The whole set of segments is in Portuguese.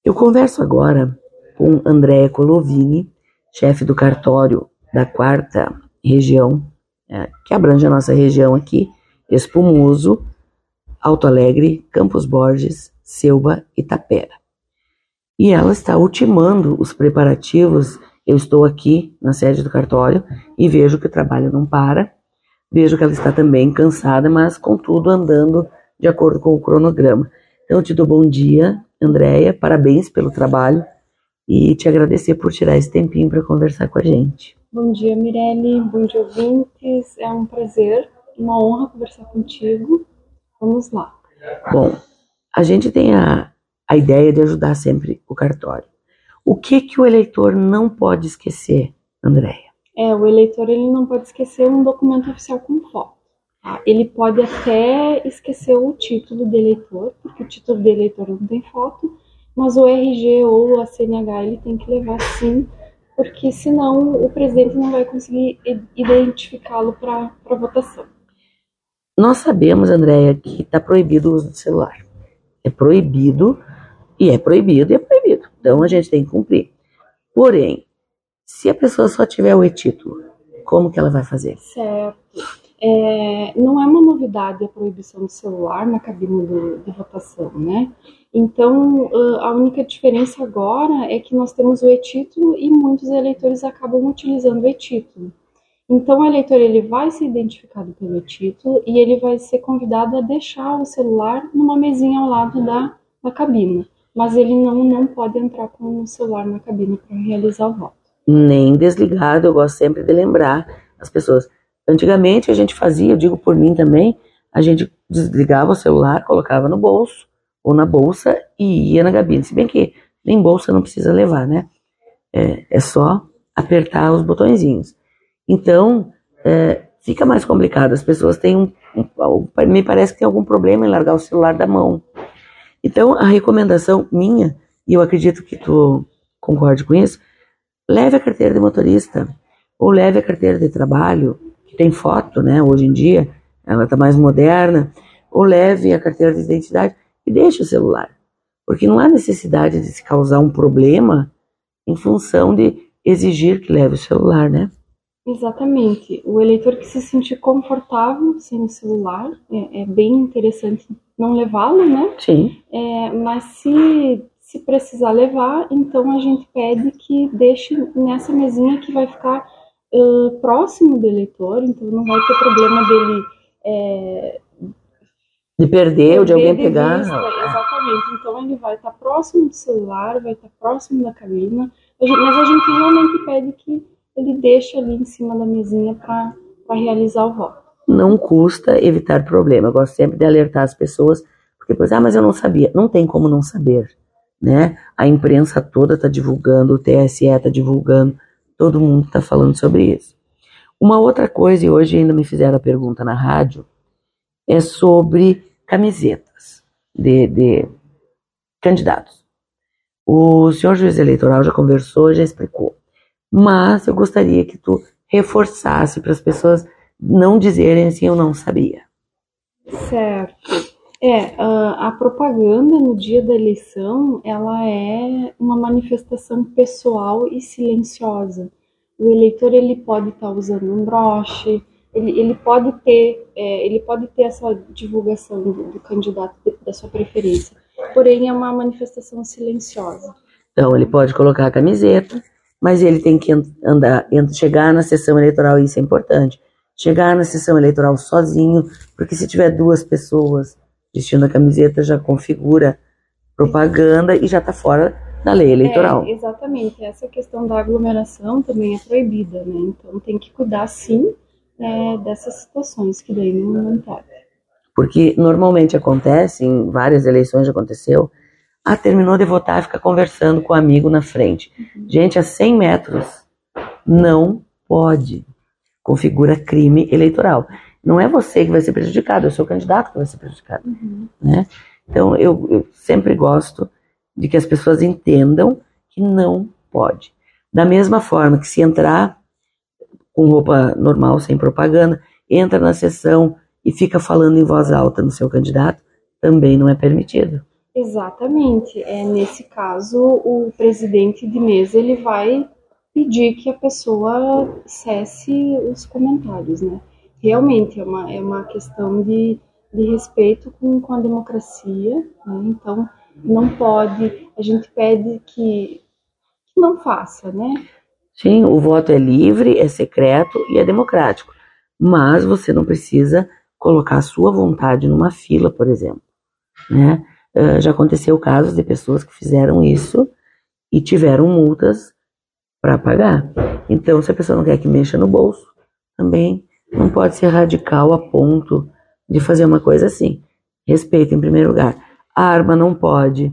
Eu converso agora com Andréia Colovini, chefe do cartório da 4ª região, que abrange a nossa região aqui, Espumoso, Alto Alegre, Campos Borges, Ceuba e Tapera. E ela está ultimando os preparativos. Eu estou aqui na sede do cartório e vejo que o trabalho não para, vejo que ela está também cansada, mas contudo andando de acordo com o cronograma. Então eu te dou bom dia, Andréia, parabéns pelo trabalho e te agradecer por tirar esse tempinho para conversar com a gente. Bom dia, Mirelle, bom dia, ouvintes, é um prazer, uma honra conversar contigo, vamos lá. Bom, a gente tem a ideia de ajudar sempre o cartório. O que o eleitor não pode esquecer, Andréia? O eleitor ele não pode esquecer um documento oficial com foto. Tá? Ele pode até esquecer o título de eleitor, porque o título de eleitor não tem foto, mas o RG ou a CNH ele tem que levar sim, porque senão o presidente não vai conseguir identificá-lo para votação. Nós sabemos, Andréia, que está proibido o uso do celular. É proibido, e é proibido, e é proibido. Então a gente tem que cumprir. Porém, se a pessoa só tiver o e-título, como que ela vai fazer? Certo. Não é uma novidade a proibição do celular na cabine de votação, né? Então, a única diferença agora é que nós temos o e-título e muitos eleitores acabam utilizando o e-título. Então, o eleitor ele vai ser identificado pelo e-título e ele vai ser convidado a deixar o celular numa mesinha ao lado da cabine. Mas ele não pode entrar com o celular na cabine para realizar o voto. Nem desligado, eu gosto sempre de lembrar as pessoas. Antigamente a gente fazia, eu digo por mim também, a gente desligava o celular, colocava no bolso ou na bolsa e ia na cabine. Se bem que nem bolsa não precisa levar, né? É só apertar os botõezinhos. Então, fica mais complicado. As pessoas têm me parece que tem algum problema em largar o celular da mão. Então, a recomendação minha, e eu acredito que tu concorde com isso, leve a carteira de motorista ou leve a carteira de trabalho, que tem foto, né? Hoje em dia, ela está mais moderna, ou leve a carteira de identidade e deixe o celular. Porque não há necessidade de se causar um problema em função de exigir que leve o celular, né? Exatamente. O eleitor que se sentir confortável sem o celular, é bem interessante não levá-lo, né? Sim. Mas se precisar levar, então a gente pede que deixe nessa mesinha que vai ficar próximo do eleitor, então não vai ter problema dele de perder ou de alguém pegar. Exatamente. Então ele vai estar próximo do celular, vai estar próximo da cabine, mas a gente realmente pede que ele deixa ali em cima da mesinha para realizar o voto. Não custa evitar problema. Eu gosto sempre de alertar as pessoas, porque depois, mas eu não sabia. Não tem como não saber, né? A imprensa toda está divulgando, o TSE está divulgando, todo mundo está falando sobre isso. Uma outra coisa, e hoje ainda me fizeram a pergunta na rádio, é sobre camisetas de candidatos. O senhor juiz eleitoral já conversou, já explicou. Mas eu gostaria que tu reforçasse para as pessoas não dizerem assim, eu não sabia. Certo. A propaganda no dia da eleição, ela é uma manifestação pessoal e silenciosa. O eleitor ele pode estar usando um broche, ele pode ter essa divulgação do candidato da sua preferência. Porém, é uma manifestação silenciosa. Então, ele pode colocar a camiseta, mas ele tem que chegar na sessão eleitoral, isso é importante, chegar na sessão eleitoral sozinho, porque se tiver 2 pessoas vestindo a camiseta, já configura propaganda e já está fora da lei eleitoral. Exatamente, essa questão da aglomeração também é proibida, né? Então tem que cuidar sim dessas situações, que daí não pode. Porque normalmente acontece, em várias eleições já aconteceu, terminou de votar e fica conversando com o amigo na frente. Gente, a 100 metros não pode. Configura crime eleitoral. Não é você que vai ser prejudicado, é o seu candidato que vai ser prejudicado. Né? Então, eu sempre gosto de que as pessoas entendam que não pode. Da mesma forma que se entrar com roupa normal, sem propaganda, entra na sessão e fica falando em voz alta no seu candidato, também não é permitido. Exatamente. Nesse caso, o presidente de mesa ele vai pedir que a pessoa cesse os comentários, né? Realmente é uma questão de respeito com a democracia, né? Então, não pode, a gente pede que não faça, né? Sim, o voto é livre, é secreto e é democrático. Mas você não precisa colocar a sua vontade numa fila, por exemplo, né? Já aconteceu casos de pessoas que fizeram isso e tiveram multas para pagar. Então, se a pessoa não quer que mexa no bolso, também não pode ser radical a ponto de fazer uma coisa assim. Respeito em primeiro lugar. A arma não pode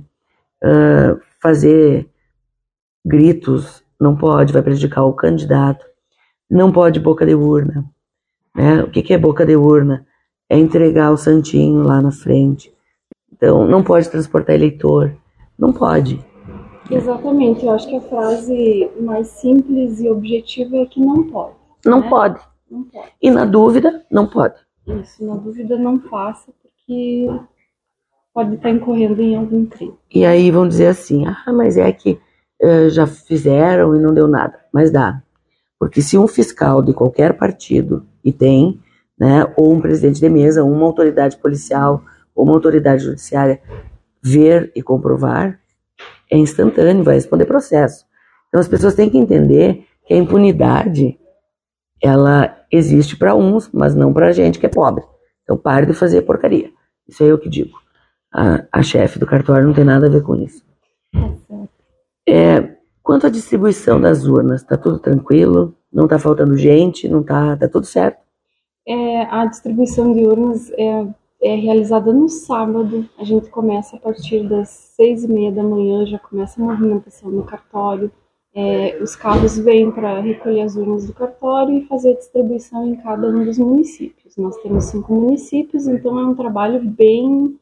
fazer gritos, não pode, vai prejudicar o candidato. Não pode boca de urna. Né? O que é boca de urna? É entregar o santinho lá na frente. Então, não pode transportar eleitor. Não pode. Exatamente, eu acho que a frase mais simples e objetiva é que não pode. Não né? pode. Não pode. E na dúvida, não pode. Isso, na dúvida não faça, porque pode estar incorrendo em algum crime. E aí vão dizer assim, mas é que já fizeram e não deu nada. Mas dá. Porque se um fiscal de qualquer partido, e tem, né, ou um presidente de mesa, uma autoridade policial, ou uma autoridade judiciária, ver e comprovar, é instantâneo, vai responder processo. Então as pessoas têm que entender que a impunidade, ela existe para uns, mas não para a gente que é pobre. Então pare de fazer porcaria. Isso é eu que digo. A chefe do cartório não tem nada a ver com isso. Quanto à distribuição das urnas, está tudo tranquilo? Não está faltando gente? Não tá tudo certo? A distribuição de urnas é realizada no sábado. A gente começa a partir das 6h30 da manhã, já começa a movimentação no cartório. Os carros vêm para recolher as urnas do cartório e fazer a distribuição em cada um dos municípios. Nós temos 5 municípios, então é um trabalho bem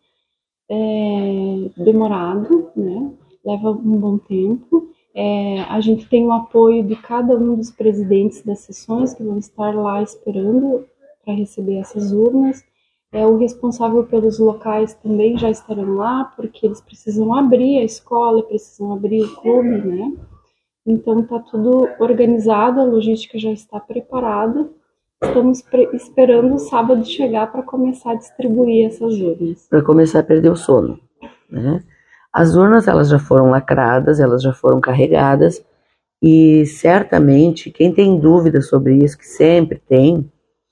demorado, né? Leva um bom tempo. A gente tem o apoio de cada um dos presidentes das sessões que vão estar lá esperando para receber essas urnas. O responsável pelos locais também já estarão lá, porque eles precisam abrir a escola, precisam abrir o clube, né? Então está tudo organizado, a logística já está preparada. Estamos esperando o sábado chegar para começar a distribuir essas urnas. Para começar a perder o sono, né? As urnas, elas já foram lacradas, elas já foram carregadas, e certamente quem tem dúvida sobre isso, que sempre tem,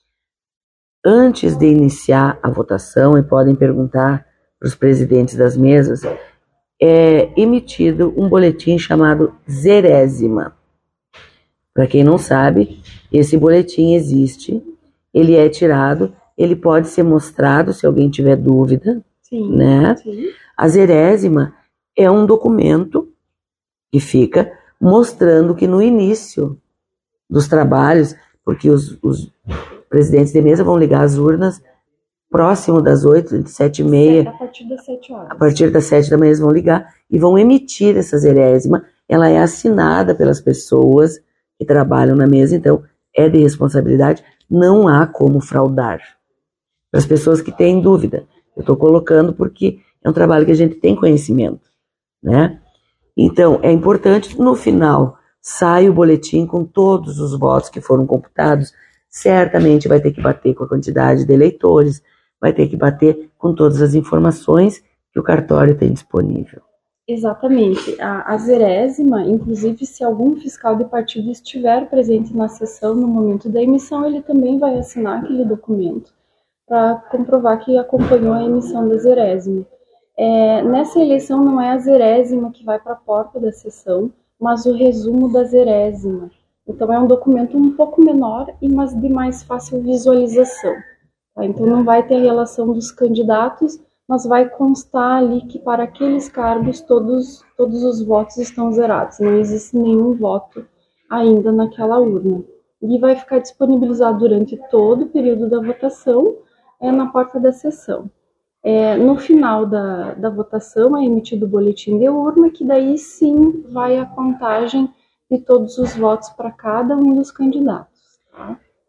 antes de iniciar a votação, e podem perguntar para os presidentes das mesas, é emitido um boletim chamado Zerésima. Para quem não sabe, esse boletim existe, ele é tirado, ele pode ser mostrado se alguém tiver dúvida, Sim, né? sim. A Zerésima é um documento que fica mostrando que no início dos trabalhos, porque os presidentes de mesa vão ligar as urnas próximo das 8, 7h30. A partir das 7 horas. A partir das 7 da manhã eles vão ligar e vão emitir essa Zerésima. Ela é assinada pelas pessoas que trabalham na mesa, então é de responsabilidade, não há como fraudar. Para as pessoas que têm dúvida, eu estou colocando porque é um trabalho que a gente tem conhecimento, né? Então, é importante, no final, sai o boletim com todos os votos que foram computados, certamente vai ter que bater com a quantidade de eleitores, vai ter que bater com todas as informações que o cartório tem disponível. Exatamente. A Zerésima, inclusive, se algum fiscal de partido estiver presente na sessão no momento da emissão, ele também vai assinar aquele documento para comprovar que acompanhou a emissão da Zerésima. Nessa eleição não é a Zerésima que vai para a porta da sessão, mas o resumo da Zerésima. Então é um documento um pouco menor, mas de mais fácil visualização. Tá? Então não vai ter a relação dos candidatos, mas vai constar ali que para aqueles cargos todos os votos estão zerados. Não existe nenhum voto ainda naquela urna. E vai ficar disponibilizado durante todo o período da votação na porta da sessão. No final da votação é emitido o boletim de urna, que daí sim vai a contagem de todos os votos para cada um dos candidatos. Tá?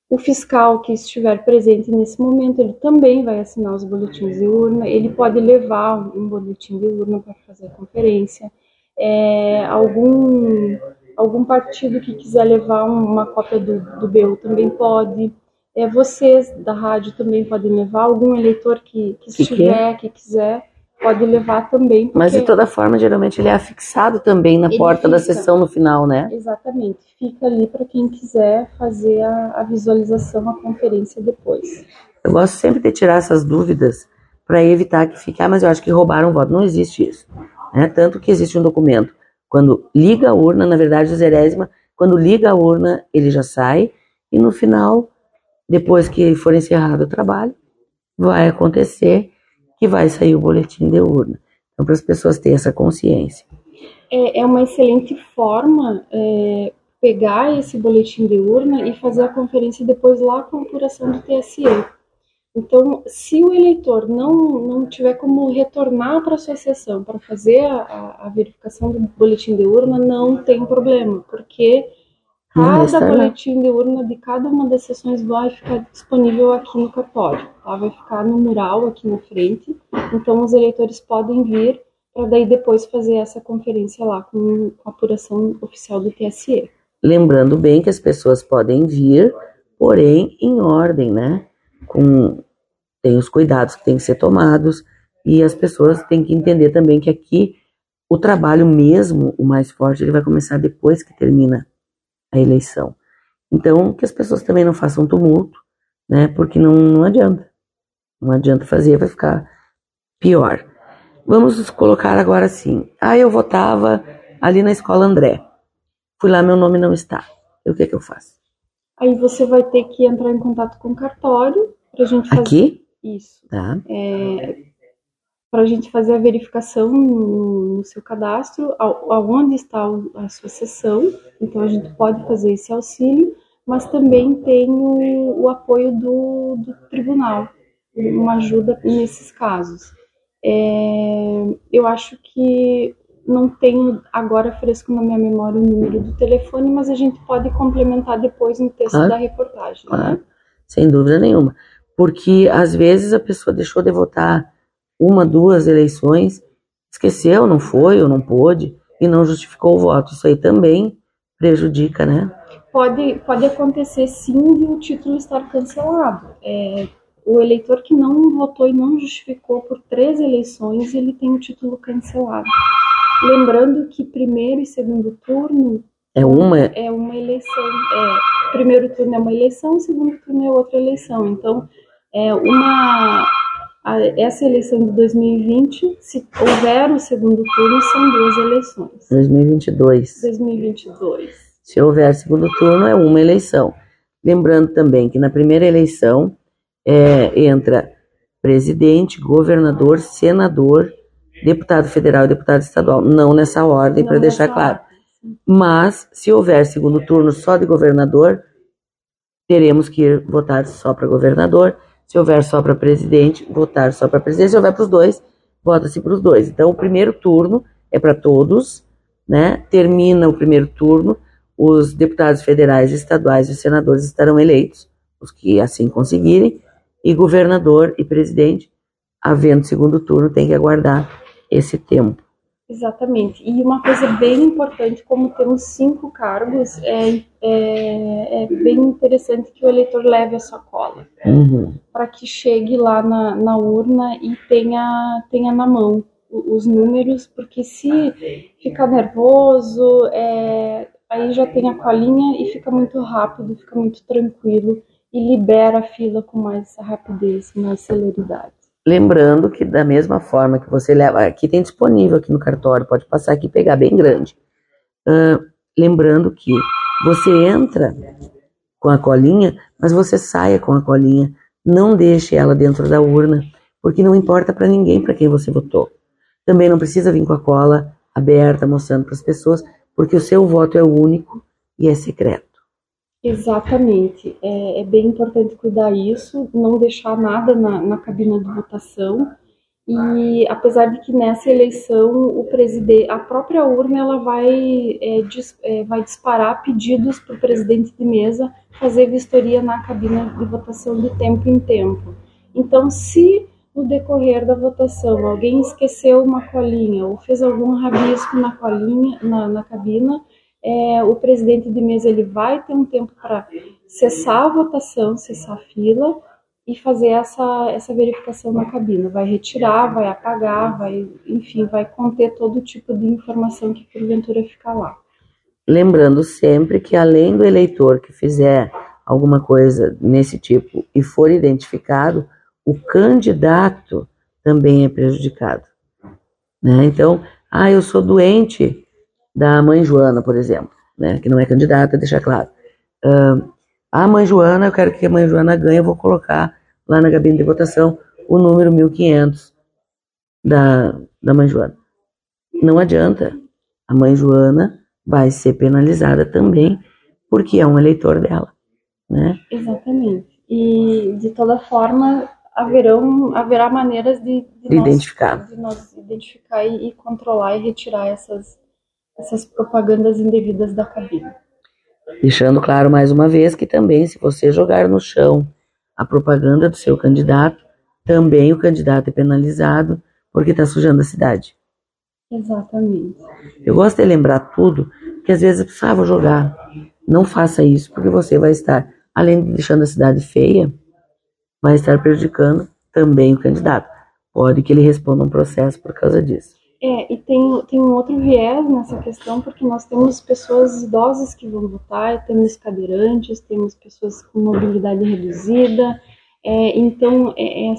O fiscal que estiver presente nesse momento, ele também vai assinar os boletins de urna, ele pode levar um boletim de urna para fazer a conferência. Algum partido que quiser levar uma cópia do BU também pode. Vocês da rádio também podem levar, algum eleitor que quiser, pode levar também. Porque... Mas de toda forma, geralmente ele é afixado também na porta da sessão no final, né? Exatamente, fica ali para quem quiser fazer a visualização, a conferência depois. Eu gosto sempre de tirar essas dúvidas para evitar que fique, mas eu acho que roubaram o voto. Não existe isso, né? Tanto que existe um documento. Quando liga a urna, na verdade, o Zerésima, quando liga a urna, ele já sai, e no final, depois que for encerrado o trabalho, vai acontecer que vai sair o boletim de urna. Então, para as pessoas terem essa consciência. É uma excelente forma pegar esse boletim de urna e fazer a conferência depois lá com a apuração do TSE. Então, se o eleitor não tiver como retornar para a sua sessão para fazer a verificação do boletim de urna, não tem problema, porque cada boletim de urna de cada uma das sessões vai ficar disponível aqui no cartório, tá? Vai ficar no mural aqui na frente, então os eleitores podem vir para daí depois fazer essa conferência lá com a apuração oficial do TSE. Lembrando bem que as pessoas podem vir, porém em ordem, né? Tem os cuidados que têm que ser tomados, e as pessoas têm que entender também que aqui o trabalho mesmo, o mais forte, ele vai começar depois que termina a eleição. Então, que as pessoas também não façam tumulto, né? Porque não adianta. Não adianta fazer, vai ficar pior. Vamos colocar agora assim. Eu votava ali na Escola André. Fui lá, meu nome não está. E o que eu faço? Aí você vai ter que entrar em contato com o cartório pra gente fazer... Aqui? Isso. Tá. Para a gente fazer a verificação no seu cadastro, aonde está a sua sessão. Então, a gente pode fazer esse auxílio, mas também tem o apoio do tribunal, uma ajuda nesses casos. Eu acho que não tenho agora fresco na minha memória o número do telefone, mas a gente pode complementar depois no texto da reportagem. Né? Sem dúvida nenhuma. Porque, às vezes, a pessoa deixou de votar 1, 2 eleições, esqueceu, não foi ou não pôde, e não justificou o voto. Isso aí também prejudica, né? Pode acontecer, sim, de o título estar cancelado. O eleitor que não votou e não justificou por 3 eleições, ele tem o título cancelado. Lembrando que primeiro e segundo turno é uma eleição. Primeiro turno é uma eleição, segundo turno é outra eleição. Então, essa eleição de 2020, se houver o segundo turno, são 2 eleições. 2022. Se houver segundo turno, é uma eleição. Lembrando também que na primeira eleição entra presidente, governador, senador, deputado federal e deputado estadual. Não nessa ordem, para deixar claro. Mas, se houver segundo turno só de governador, teremos que ir votar só para governador. Se houver só para presidente, votar só para presidente. Se houver para os dois, vota-se para os dois. Então, o primeiro turno é para todos, né? Termina o primeiro turno, os deputados federais, estaduais e senadores estarão eleitos, os que assim conseguirem, e governador e presidente, havendo segundo turno, tem que aguardar esse tempo. Exatamente. E uma coisa bem importante, como temos 5 cargos, é bem interessante que o eleitor leve a sua cola, para que chegue lá na urna e tenha na mão os números, porque se ficar nervoso, aí já tem a colinha e fica muito rápido, fica muito tranquilo e libera a fila com mais rapidez, mais celeridade. Lembrando que da mesma forma que você leva, aqui tem disponível aqui no cartório, pode passar aqui e pegar bem grande. Lembrando que você entra com a colinha, mas você saia com a colinha, não deixe ela dentro da urna, porque não importa para ninguém para quem você votou. Também não precisa vir com a cola aberta, mostrando para as pessoas, porque o seu voto é o único e é secreto. Exatamente, é bem importante cuidar isso, não deixar nada na cabina de votação E apesar de que nessa eleição o presidente, a própria urna, ela vai disparar pedidos para o presidente de mesa fazer vistoria na cabina de votação de tempo em tempo. Então, se no decorrer da votação alguém esqueceu uma colinha ou fez algum rabisco na colinha, na cabina, o presidente de mesa ele vai ter um tempo para cessar a votação, cessar a fila e fazer essa verificação na cabina. Vai retirar, vai apagar, enfim, vai conter todo tipo de informação que porventura ficar lá. Lembrando sempre que além do eleitor que fizer alguma coisa nesse tipo e for identificado, o candidato também é prejudicado, né? Então, eu sou doente da mãe Joana, por exemplo, né? Que não é candidata, deixa claro. A mãe Joana, eu quero que a mãe Joana ganhe, eu vou colocar lá na gabine de votação o número 1500 da mãe Joana. Não adianta, a mãe Joana vai ser penalizada também, porque é um eleitor dela, né? Exatamente. E, de toda forma, haverá maneiras de nós identificar e controlar e retirar essas propagandas indevidas da cabine. Deixando claro mais uma vez que também, se você jogar no chão a propaganda do seu candidato, também o candidato é penalizado porque está sujando a cidade. Exatamente. Eu gosto de lembrar tudo, que às vezes vou jogar. Não faça isso, porque você vai estar, além de deixando a cidade feia, vai estar prejudicando também o candidato. Pode que ele responda um processo por causa disso. E tem um outro viés nessa questão, porque nós temos pessoas idosas que vão votar, temos cadeirantes, temos pessoas com mobilidade reduzida, então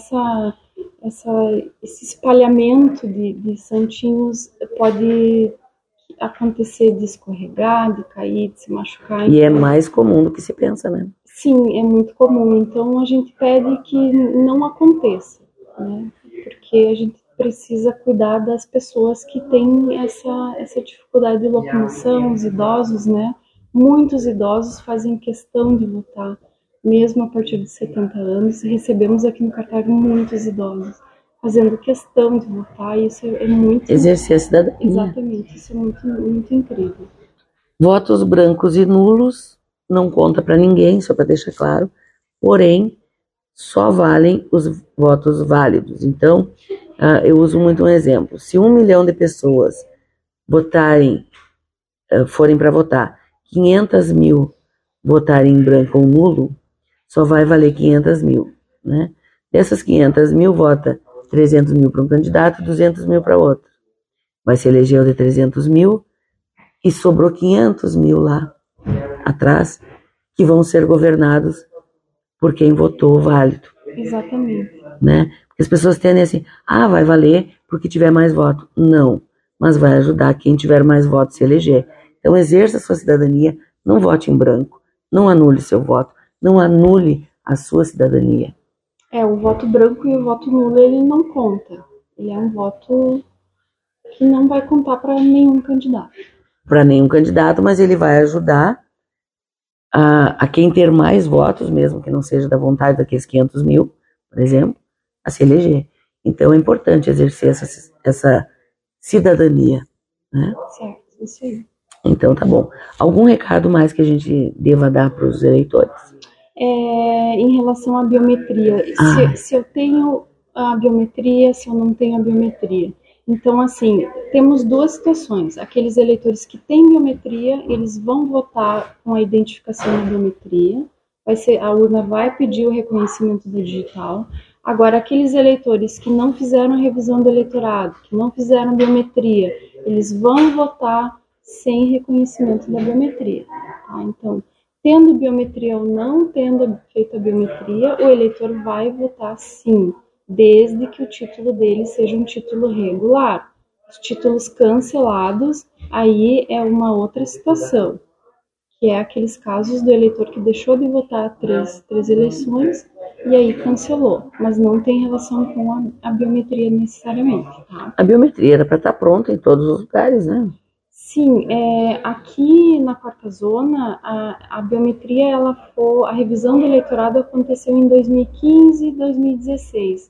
esse espalhamento de santinhos pode acontecer de escorregar, de cair, de se machucar. E é mais comum do que se pensa, né? Sim, é muito comum. Então a gente pede que não aconteça, né? Porque a gente precisa cuidar das pessoas que têm essa dificuldade de locomoção, os idosos, né? Muitos idosos fazem questão de votar, mesmo a partir de 70 anos. Recebemos aqui no Cartago muitos idosos fazendo questão de votar, e isso é muito... Exercer a cidadania. Exatamente, isso é muito, muito incrível. Votos brancos e nulos não conta para ninguém, só para deixar claro, porém, só valem os votos válidos. Então, eu uso muito um exemplo. Se 1 milhão de pessoas forem para votar, 500 mil votarem em branco ou nulo, só vai valer 500 mil, né? Dessas 500 mil, vota 300 mil para um candidato e 200 mil para outro. Vai se eleger o de 300 mil e sobrou 500 mil lá atrás que vão ser governados por quem votou válido. Exatamente. Né? Porque as pessoas tendem assim, vai valer porque tiver mais voto. Não, mas vai ajudar quem tiver mais votos a se eleger. Então exerça a sua cidadania, não vote em branco, não anule seu voto, não anule a sua cidadania. O voto branco e o voto nulo, ele não conta. Ele é um voto que não vai contar para nenhum candidato. Para nenhum candidato, mas ele vai ajudar a quem ter mais votos, mesmo que não seja da vontade daqueles 500 mil, por exemplo, a se eleger. Então é importante exercer essa cidadania, né? Certo, isso aí. Então tá bom. Algum recado mais que a gente deva dar para os eleitores? Em relação à biometria, se eu tenho a biometria, se eu não tenho a biometria. Então, assim, temos duas situações. Aqueles eleitores que têm biometria, eles vão votar com a identificação da biometria. A urna vai pedir o reconhecimento do digital. Agora, aqueles eleitores que não fizeram a revisão do eleitorado, que não fizeram biometria, eles vão votar sem reconhecimento da biometria. Tá? Então, tendo biometria ou não tendo feito a biometria, o eleitor vai votar sim, desde que o título dele seja um título regular. Os títulos cancelados, aí é uma outra situação, que é aqueles casos do eleitor que deixou de votar três eleições e aí cancelou, mas não tem relação com a biometria necessariamente. Tá? A biometria era para estar pronta em todos os lugares, né? Sim, aqui na quarta zona, a biometria, a revisão do eleitorado aconteceu em 2015 e 2016.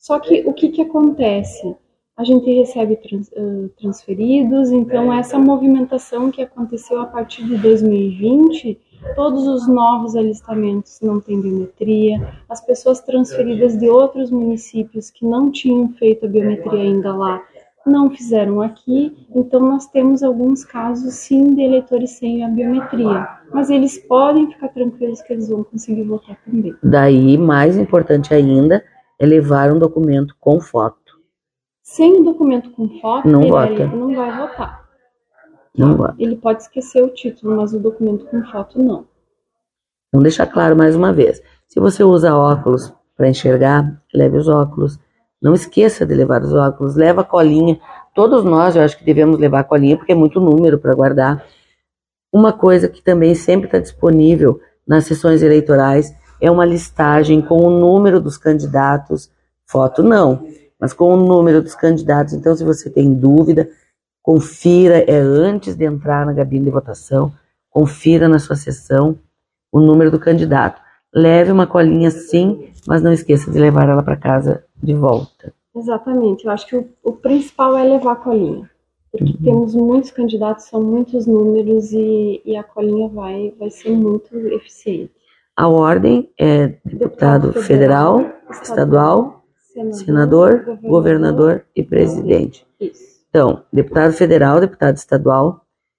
Só que o que acontece? A gente recebe transferidos, então essa movimentação que aconteceu a partir de 2020, todos os novos alistamentos não têm biometria, as pessoas transferidas de outros municípios que não tinham feito a biometria ainda lá, não fizeram aqui, então nós temos alguns casos sim de eleitores sem a biometria, mas eles podem ficar tranquilos que eles vão conseguir votar também. Daí, mais importante ainda, é levar um documento com foto. Sem o documento com foto, não ele vota. Não vai votar. Não vota. Ele pode esquecer o título, mas o documento com foto não. Então, deixar claro mais uma vez, se você usa óculos para enxergar, leve os óculos. Não esqueça de levar os óculos, leva a colinha. Todos nós, eu acho que devemos levar a colinha, porque é muito número para guardar. Uma coisa que também sempre está disponível nas sessões eleitorais é uma listagem com o número dos candidatos, foto não, mas com o número dos candidatos. Então, se você tem dúvida, confira, antes de entrar na cabine de votação, confira na sua sessão o número do candidato. Leve uma colinha sim, mas não esqueça de levar ela para casa de volta. Exatamente, eu acho que o principal é levar a colinha, porque temos muitos candidatos, são muitos números e a colinha vai ser muito eficiente. A ordem é deputado federal, estadual, senador, governador e presidente. Isso. Então, deputado federal, deputado estadual,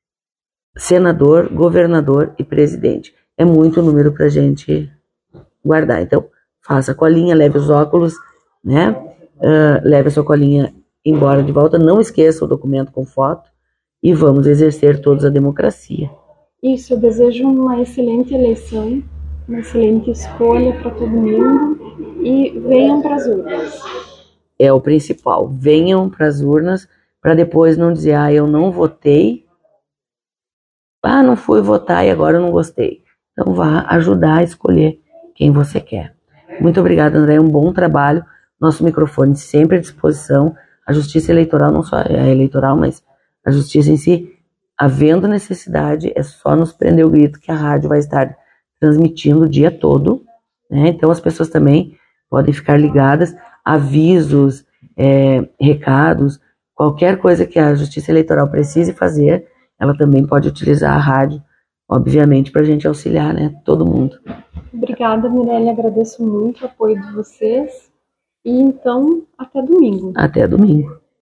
senador, governador e presidente. É muito número para a gente guardar. Então, faça a colinha, leve os óculos, né? Leve a sua colinha embora de volta. Não esqueça o documento com foto e vamos exercer todos a democracia. Isso, eu desejo uma excelente eleição, uma excelente escolha para todo mundo e venham para as urnas. É o principal. Venham para as urnas para depois não dizer, eu não votei, não fui votar e agora eu não gostei. Então vá ajudar a escolher quem você quer. Muito obrigada, André, um bom trabalho. Nosso microfone sempre à disposição. A justiça eleitoral, não só a eleitoral, mas a justiça em si, havendo necessidade, é só nos prender o grito que a rádio vai estar transmitindo o dia todo, né? Então as pessoas também podem ficar ligadas, avisos, recados, qualquer coisa que a justiça eleitoral precise fazer, ela também pode utilizar a rádio, obviamente, para a gente auxiliar, né, todo mundo. Obrigada, Mirelle, agradeço muito o apoio de vocês e então, até domingo. Até domingo.